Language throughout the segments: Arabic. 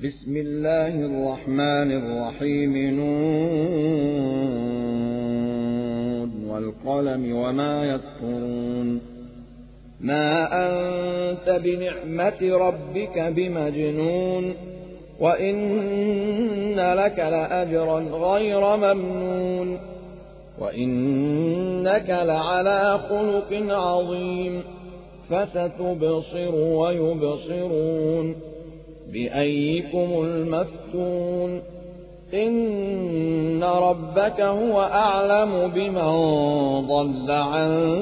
بسم الله الرحمن الرحيم. نون والقلم وما يسطرون. ما أنت بنعمة ربك بمجنون، وإن لك لأجرا غير ممنون، وإنك لعلى خلق عظيم. فستبصر ويبصرون بأيكم المفتون. إن ربك هو أعلم بمن ضل عن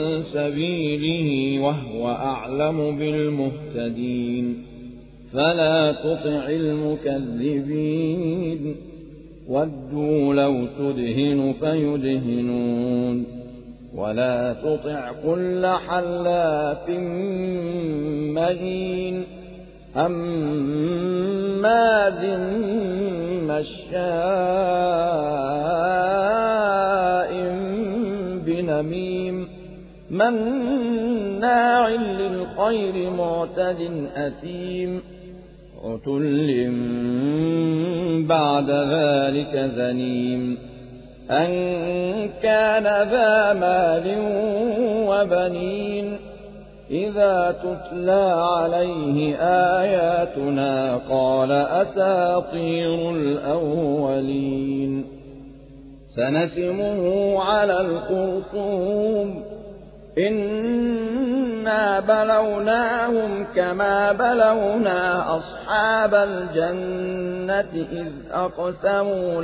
سبيله وهو أعلم بالمهتدين. فلا تطع المكذبين، ودوا لو تدهن فيدهنون. ولا تطع كل حلاف مهين، هماز مشاء بنميم، مناع للخير معتد أثيم، عتل بعد ذلك زنيم. أن كان ذا مال وبنين، إذا تتلى عليه آياتنا قال أساطير الأولين. سنسمه على الخرطوم، إنا بلوناهم كما بلونا أصحاب الجنة إذ أقسموا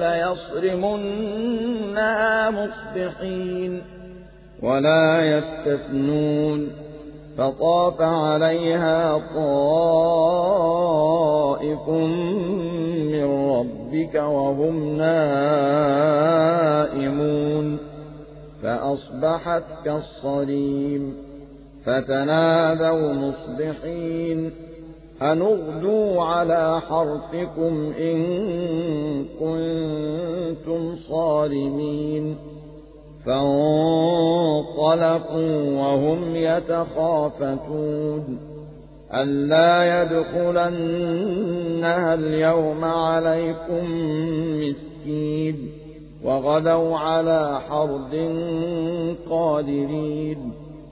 ليصرمنها مصبحين ولا يستثنون. فطاف عليها طائف من ربك وهم نائمون، فأصبحت كالصريم. فتنادوا مصبحين أن اغدوا على حرثكم إن كنتم صارمين. فانطلقوا وهم يتخافتون ألا يدخلنها اليوم عليكم مسكين، وغدوا على حرد قادرين.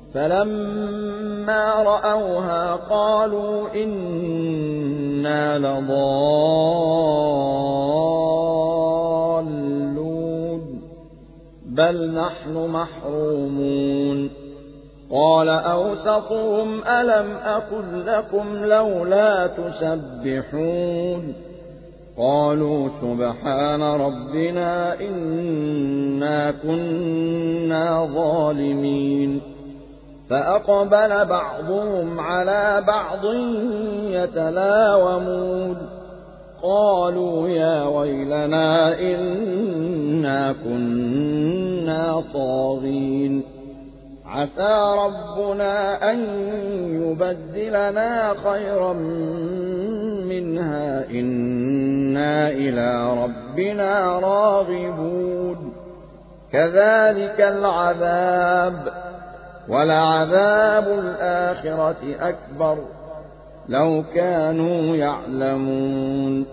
فلما رأوها قالوا إنا لضالون بل نحن محرومون. قال أوسطهم ألم أقل لكم لولا تسبحون؟ قالوا سبحان ربنا إنا كنا ظالمين. فأقبل بعضهم على بعض يتلاومون قالوا يا ويلنا إنا كنا طاغين. عسى ربنا أن يبدلنا خيرا منها إنا إلى ربنا راغبون. كذلك العذاب، ولعذاب الآخرة أكبر لو كانوا يعلمون.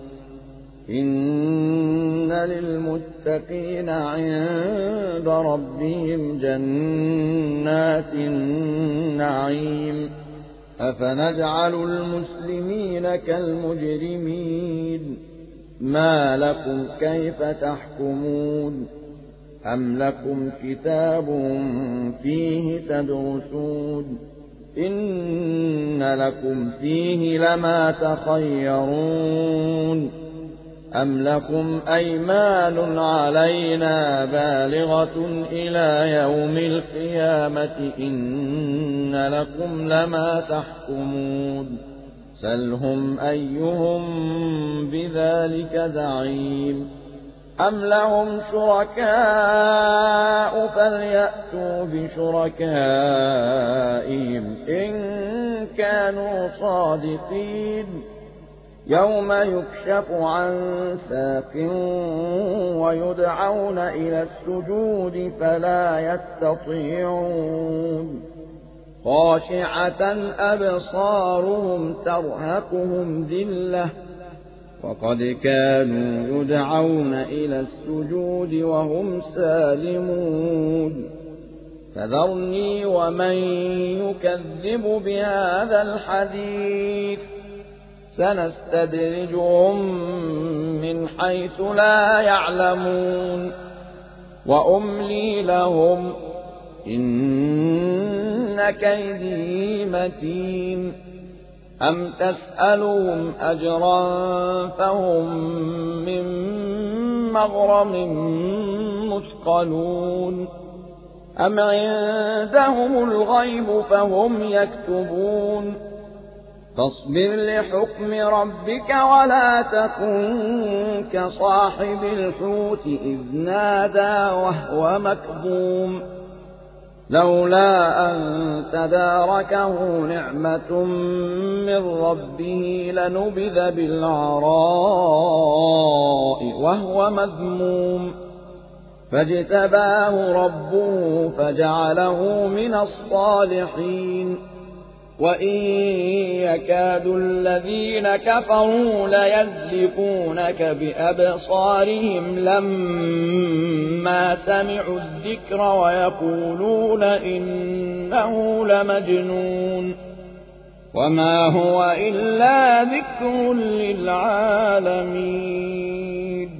إن للمتقين عند ربهم جنات النعيم. أفنجعل المسلمين كالمجرمين؟ ما لكم كيف تحكمون؟ أم لكم كتاب فيه تدرسون؟ إن لكم فيه لما تخيرون. أم لكم أيمان علينا بالغة إلى يوم القيامة إن لكم لما تحكمون. سلهم أيهم بذلك زعيم. أم لهم شركاء فليأتوا بشركائهم إن كانوا صادقين. يوم يكشف عن ساق ويدعون إلى السجود فلا يستطيعون. خاشعة أبصارهم ترهقهم ذلة وقد كانوا يدعون إلى السجود وهم سالمون فذرني ومن يكذب بهذا الحديث سنستدرجهم من حيث لا يعلمون وأملي لهم إن كيدي متين أم تسألهم أجرا فهم من مغرم مثقلون أم عندهم الغيب فهم يكتبون فاصبر لحكم ربك ولا تكن كصاحب الحوت إذ نادى وهو مكظوم لولا أن تداركه نعمة من ربه لنبذ بالعراء وهو مذموم فاجتباه ربه فجعله من الصالحين وإن يكاد الذين كفروا ليزلقونك بأبصارهم لما سمعوا الذكر ويقولون إنه لمجنون وما هو إلا ذكر للعالمين.